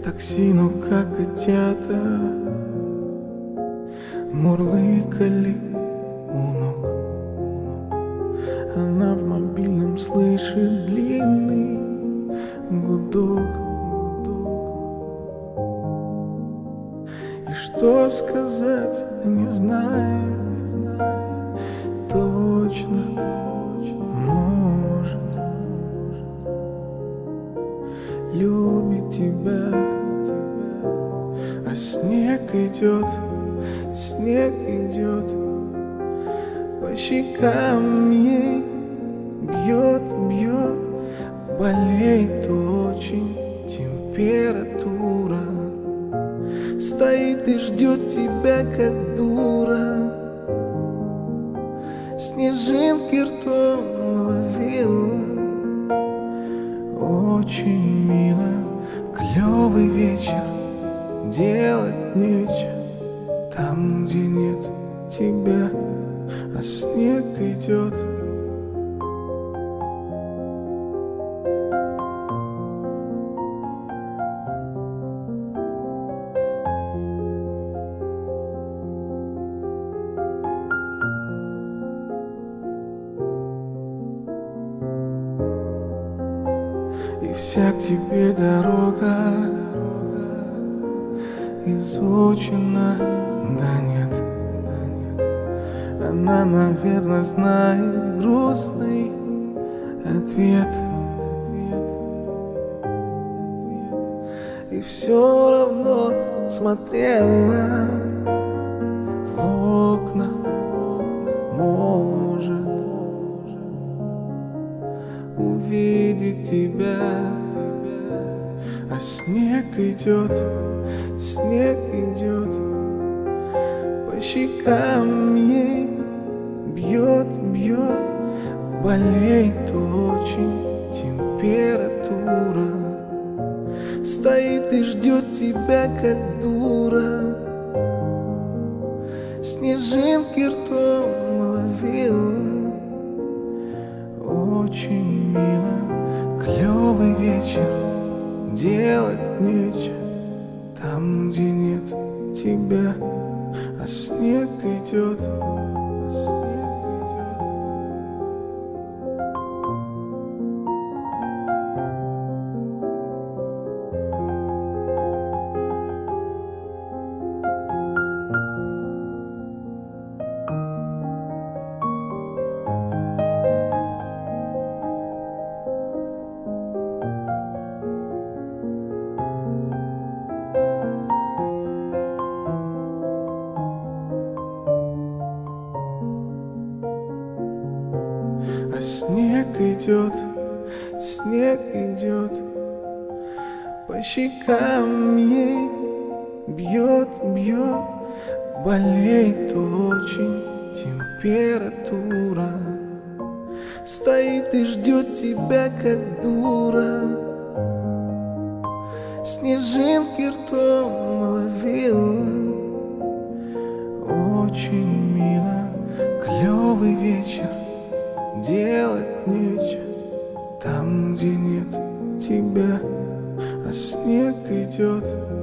такси, ну как котята мурлыкали у ног. Она в мобильном слышит длинный гудок. И что сказать не знает, точно может. Любит тебя, а снег идет по щекам ей, бьет, болеет очень температура. Стоит и ждет тебя, как дура. Снежинки ртом ловила. Очень мило, клёвый вечер, делать нечего. Там, где нет тебя, а снег идет. И вся к тебе дорога изучена, да нет. Она, наверное, знает грустный ответ. И все равно смотрела в окна, может увидеть тебя, а снег идет по щекам ей, бьет, болеет очень температура. Стоит и ждет тебя, как дура. Снежинки ртом ловила. Очень мило, клёвый вечер, делать нечего. Там, где нет тебя, а снег идет. А снег идет по щекам ей, бьет, болеет очень температура. Стоит и ждет тебя, как дура. Снежинки ртом ловила. Очень мило, клёвый вечер, делать нечего. Там, где нет тебя, а снег идет.